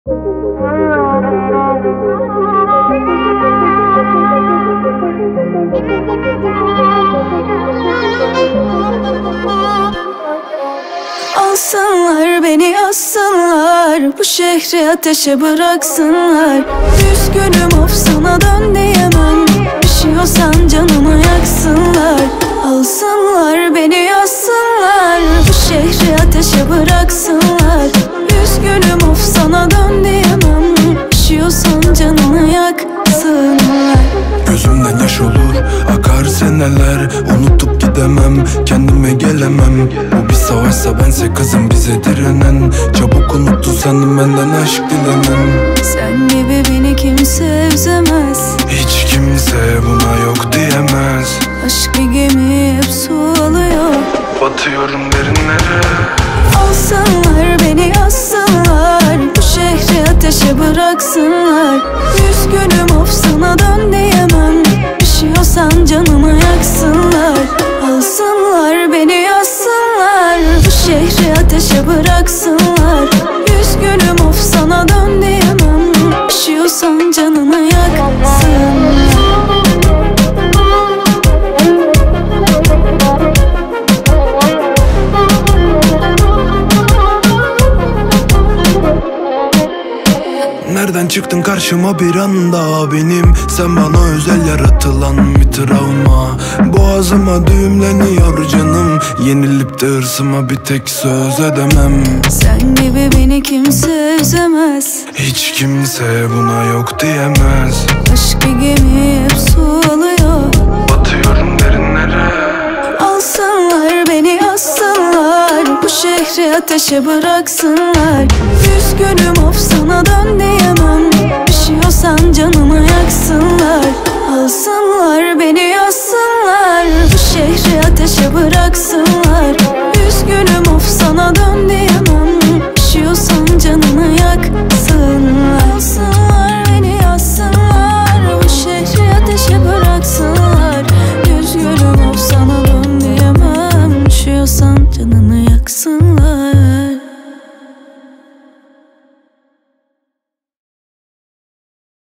Alsınlar beni, assınlar, bu şehri ateşe bıraksınlar. Üzgünüm, of sana dön diyemem, üşüyorsan canımı yaksınlar. Alsınlar beni, assınlar, bu şehri ateşe bıraksınlar. Üzgünüm, of sana dön diyemem, üşüyorsan canımı yaksınlar. Gözümden yaş olur, akar seneler, unutup gidemem, kendime gelemem. Bu bir savaşsa bense kızım bize direnen. Çabuk unuttu sandım benden aşk dilemem. Sen gibi beni kimse üzemez, Hiç kimse buna yok diyemez. aşk bir gemi hep su alıyor. Batıyorum derinlere. Alsınlar beni, assınlar, bu şehri ateşe bıraksınlar. Üzgünüm, of sana dön diyemem, üşüyorsan canımı yaksınlar. Alsınlar beni, assınlar, bu şehri ateşe bıraksınlar. Üzgünüm, of sana dön diyemem, üşüyorsan canımı yaksınlar. Nereden çıktın karşıma bir anda benim? Sen bana özel yaratılan bir travma. Boğazıma düğümleniyor canım, yenilip de hırsıma bir tek söz edemem. Sen gibi beni kimse üzemez, Hiç kimse buna yok diyemez. aşk bir gemi hep su alıyor. Batıyorum derinlere. Alsınlar beni, assınlar, bu şehri ateşe bıraksınlar. Üzgünüm, of sana dön diyemem, üşüyorsan canımı yaksınlar. Alsınlar beni, assınlar, bu şehri ateşe bıraksınlar. Üzgünüm, of sana dön diyemem, üşüyorsan canımı yaksınlar. Alsınlar beni, assınlar, bu şehri ateşe bıraksınlar. Üzgünüm, of sana dön diyemem, üşüyorsan canımı yaksınlar.